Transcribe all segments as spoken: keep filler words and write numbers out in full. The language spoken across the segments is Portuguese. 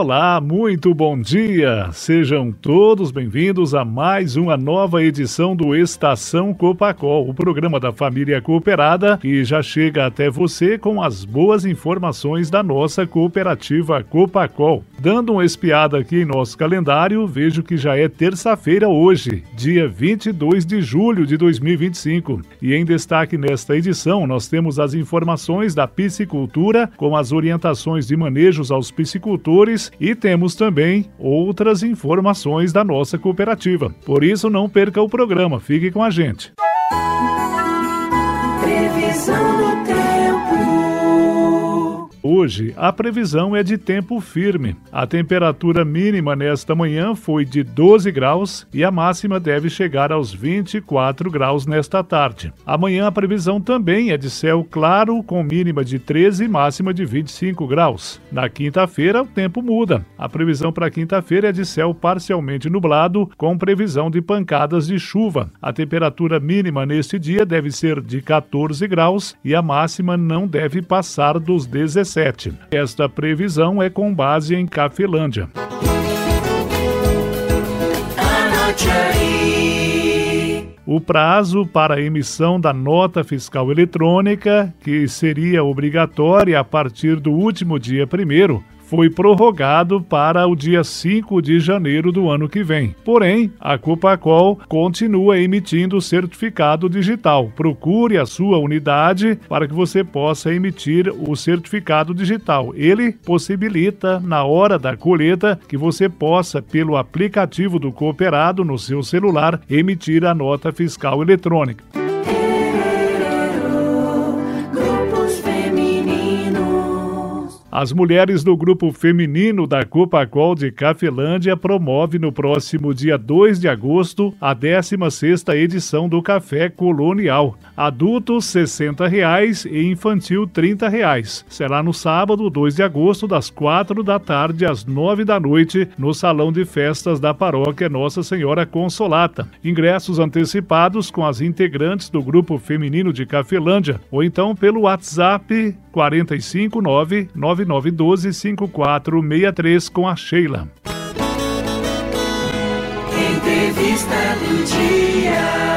Olá, muito bom dia! Sejam todos bem-vindos a mais uma nova edição do Estação Copacol, o programa da família cooperada que já chega até você com as boas informações da nossa cooperativa Copacol. Dando uma espiada aqui em nosso calendário, vejo que já é terça-feira hoje, dia vinte e dois de julho de dois mil e vinte e cinco. E em destaque nesta edição, nós temos as informações da piscicultura, com as orientações de manejos aos piscicultores, e temos também outras informações da nossa cooperativa. Por isso, não perca o programa, fique com a gente. Previsão do tempo. Hoje, a previsão é de tempo firme. A temperatura mínima nesta manhã foi de doze graus e a máxima deve chegar aos vinte e quatro graus nesta tarde. Amanhã a previsão também é de céu claro, com mínima de treze e máxima de vinte e cinco graus. Na quinta-feira, o tempo muda. A previsão para quinta-feira é de céu parcialmente nublado, com previsão de pancadas de chuva. A temperatura mínima neste dia deve ser de quatorze graus e a máxima não deve passar dos dezessete. Esta previsão é com base em Cafelândia. Anote aí. O prazo para a emissão da nota fiscal eletrônica, que seria obrigatória a partir do último dia primeiro, foi prorrogado para o dia cinco de janeiro do ano que vem. Porém, a Copacol continua emitindo certificado digital. Procure a sua unidade para que você possa emitir o certificado digital. Ele possibilita, na hora da colheita, que você possa, pelo aplicativo do cooperado no seu celular, emitir a nota fiscal eletrônica. As mulheres do grupo feminino da Copacol de Cafelândia promovem no próximo dia dois de agosto a décima sexta edição do Café Colonial. Adultos sessenta reais e infantil trinta reais. Será no sábado, dois de agosto, das quatro da tarde às nove da noite, no Salão de Festas da Paróquia Nossa Senhora Consolata. Ingressos antecipados com as integrantes do grupo feminino de Cafelândia ou então pelo WhatsApp quatro cinco nove, nove nove um dois, cinco quatro seis três com a Sheila. Entrevista do dia.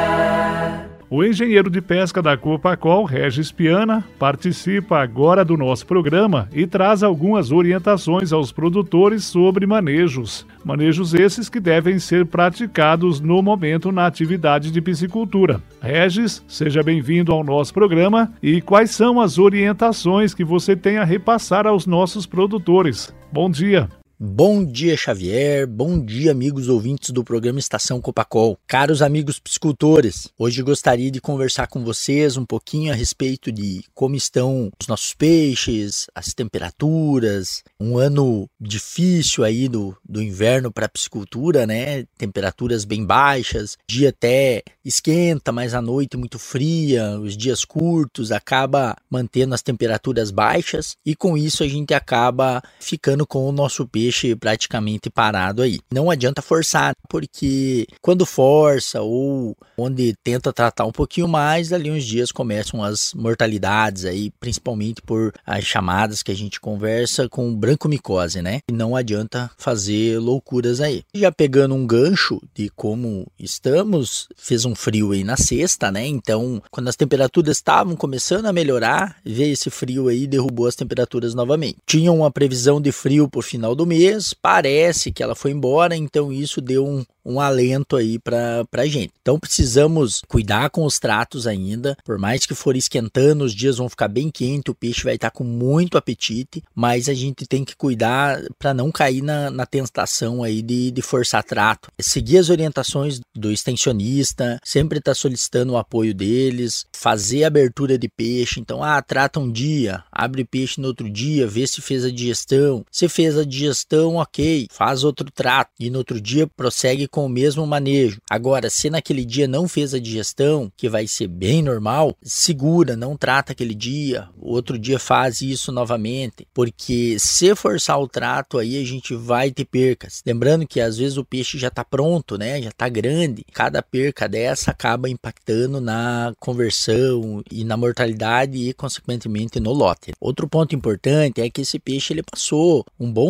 O engenheiro de pesca da Copacol, Regis Piana, participa agora do nosso programa e traz algumas orientações aos produtores sobre manejos. Manejos esses que devem ser praticados no momento na atividade de piscicultura. Regis, seja bem-vindo ao nosso programa e quais são as orientações que você tem a repassar aos nossos produtores? Bom dia! Bom dia, Xavier. Bom dia, amigos ouvintes do programa Estação Copacol. Caros amigos piscicultores, hoje gostaria de conversar com vocês um pouquinho a respeito de como estão os nossos peixes, as temperaturas, um ano difícil aí do, do inverno para a piscicultura, né? Temperaturas bem baixas, dia até esquenta, mas a noite muito fria, os dias curtos, acaba mantendo as temperaturas baixas e com isso a gente acaba ficando com o nosso peixe praticamente parado aí. Não adianta forçar, porque quando força ou onde tenta tratar um pouquinho mais, ali uns dias começam as mortalidades aí, principalmente por as chamadas que a gente conversa com brancomicose, né? E não adianta fazer loucuras aí. Já pegando um gancho de como estamos, fez um frio aí na sexta, né? Então, quando as temperaturas estavam começando a melhorar, veio esse frio aí e derrubou as temperaturas novamente. Tinha uma previsão de frio por final do mês, parece que ela foi embora, então isso deu um, um alento aí para a gente. Então precisamos cuidar com os tratos ainda, por mais que for esquentando, os dias vão ficar bem quentes, o peixe vai estar com muito apetite, mas a gente tem que cuidar para não cair na, na tentação aí de, de forçar trato. Seguir as orientações do extensionista, sempre estar tá solicitando o apoio deles, fazer abertura de peixe, então ah, trata um dia, abre peixe no outro dia, vê se fez a digestão, se fez a digestão, ok, faz outro trato e no outro dia prossegue com o mesmo manejo. Agora, se naquele dia não fez a digestão, que vai ser bem normal, segura, não trata aquele dia, o outro dia faz isso novamente, porque se forçar o trato aí a gente vai ter percas. Lembrando que às vezes o peixe já está pronto, né? Já está grande. Cada perca dessa acaba impactando na conversão e na mortalidade e consequentemente no lote. Outro ponto importante é que esse peixe ele passou um bom tempo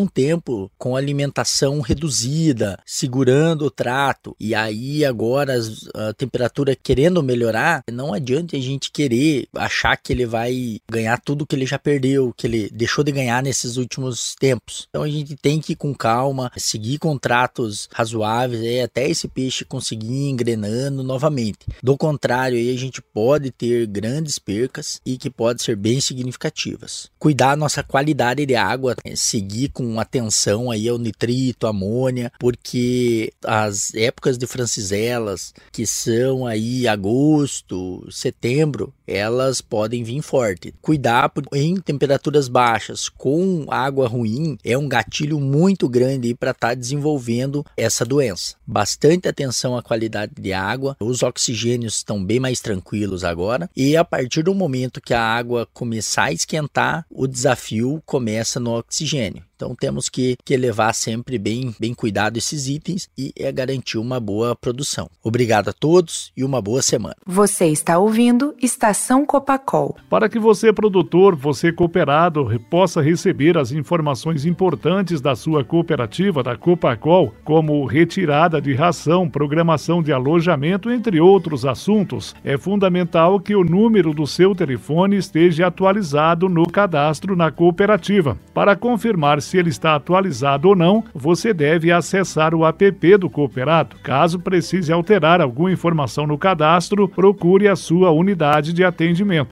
tempo com alimentação reduzida, segurando o trato, e aí agora a temperatura querendo melhorar, não adianta a gente querer achar que ele vai ganhar tudo que ele já perdeu, que ele deixou de ganhar nesses últimos tempos. Então a gente tem que ir com calma, seguir com tratos razoáveis, aí, até esse peixe conseguir ir engrenando novamente. Do contrário, aí a gente pode ter grandes percas e que podem ser bem significativas. Cuidar da nossa qualidade de água, seguir com atenção aí ao nitrito, amônia, porque as épocas de franciselas, que são aí agosto, setembro, elas podem vir forte. Cuidar em temperaturas baixas com água ruim é um gatilho muito grande para estar tá desenvolvendo essa doença. Bastante atenção à qualidade de água, os oxigênios estão bem mais tranquilos agora, e a partir do momento que a água começar a esquentar, o desafio começa no oxigênio. Então temos que, que levar sempre bem, bem cuidado esses itens e é garantir uma boa produção. Obrigado a todos e uma boa semana. Você está ouvindo Estação Copacol. Para que você, produtor, você cooperado, possa receber as informações importantes da sua cooperativa, da Copacol, como retirada de ração, programação de alojamento, entre outros assuntos, é fundamental que o número do seu telefone esteja atualizado no cadastro na cooperativa. Para confirmar se ele está atualizado ou não, você deve acessar o app do cooperado. Caso precise alterar alguma informação no cadastro, procure a sua unidade de atendimento.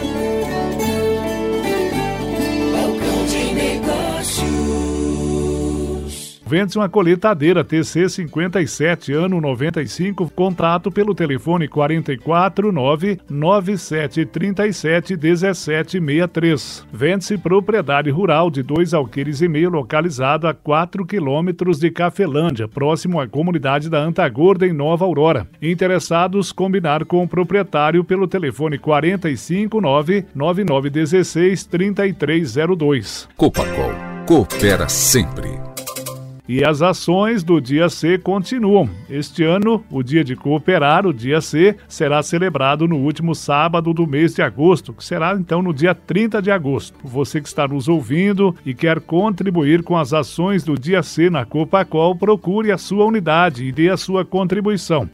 Vende-se uma colheitadeira T C cinquenta e sete, ano noventa e cinco, contato pelo telefone quatro quatro nove, nove sete três sete, um sete seis três. Vende-se propriedade rural de dois alqueires e meio, localizado a quatro quilômetros de Cafelândia, próximo à comunidade da Antagorda, em Nova Aurora. Interessados, combinar com o proprietário pelo telefone quatro cinco nove, nove nove um seis, três três zero dois. Copacol, coopera sempre. E as ações do Dia C continuam. Este ano, o Dia de Cooperar, o Dia C, será celebrado no último sábado do mês de agosto, que será então no dia trinta de agosto. Você que está nos ouvindo e quer contribuir com as ações do Dia C na Copacol, procure a sua unidade e dê a sua contribuição.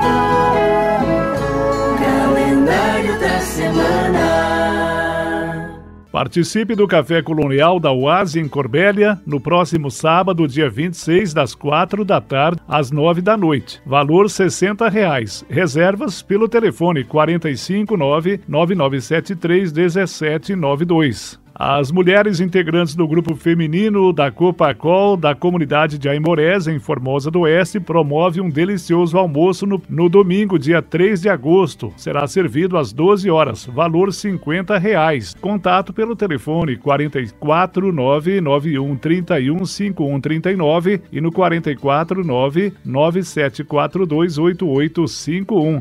Calendário da semana. Participe do Café Colonial da Oase em Corbélia no próximo sábado, dia vinte e seis, das quatro da tarde às nove da noite. Valor sessenta reais. Reservas pelo telefone quatro cinco nove, nove nove sete três, um sete nove dois. As mulheres integrantes do grupo feminino da Copacol, da comunidade de Aimorés, em Formosa do Oeste, promovem um delicioso almoço no, no domingo, dia três de agosto. Será servido às doze horas, valor cinquenta reais. Contato pelo telefone quatro quatro nove, nove um três um, cinco um três nove e no quatro quatro nove, nove sete quatro dois, oito oito cinco um.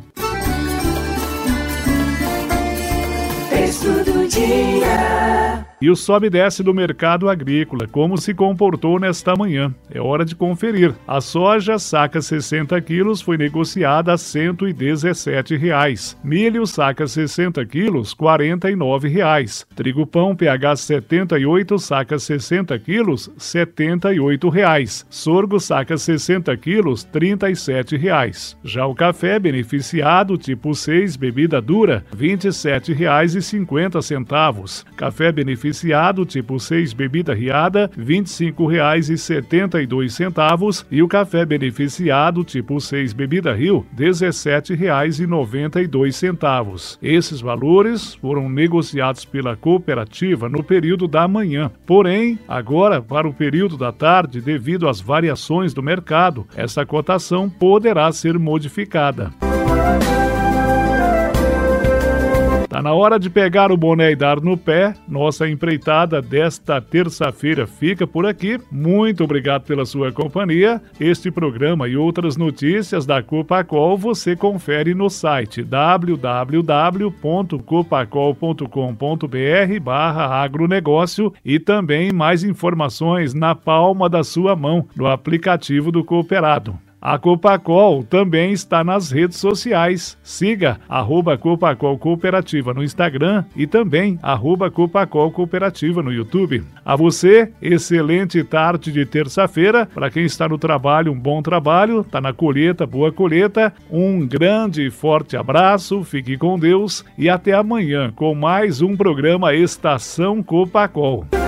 Texto do dia. E o sobe e desce do mercado agrícola, como se comportou nesta manhã? É hora de conferir. A soja, saca sessenta quilos, foi negociada a cento e dezessete reais. Milho, saca sessenta quilos, quarenta e nove reais. Trigo pão, pH setenta e oito, saca sessenta quilos, setenta e oito reais. Sorgo, saca sessenta quilos, trinta e sete reais. Já o café beneficiado, tipo seis, bebida dura, vinte e sete reais e cinquenta centavos. Café beneficiado tipo seis, bebida riada, vinte e cinco reais e setenta e dois centavos, e o café beneficiado tipo seis, bebida Rio, dezessete reais e noventa e dois centavos. Esses valores foram negociados pela cooperativa no período da manhã. Porém, agora, para o período da tarde, devido às variações do mercado, essa cotação poderá ser modificada. Tá na hora de pegar o boné e dar no pé. Nossa empreitada desta terça-feira fica por aqui. Muito obrigado pela sua companhia. Este programa e outras notícias da Copacol você confere no site w w w ponto copacol ponto com ponto b r barra agronegócio e também mais informações na palma da sua mão no aplicativo do Cooperado. A Copacol também está nas redes sociais. Siga arroba Copacol Cooperativa no Instagram e também arroba Copacol Cooperativa no YouTube. A você, excelente tarde de terça-feira. Para quem está no trabalho, um bom trabalho. Está na colheita, boa colheita. Um grande e forte abraço, fique com Deus e até amanhã com mais um programa Estação Copacol.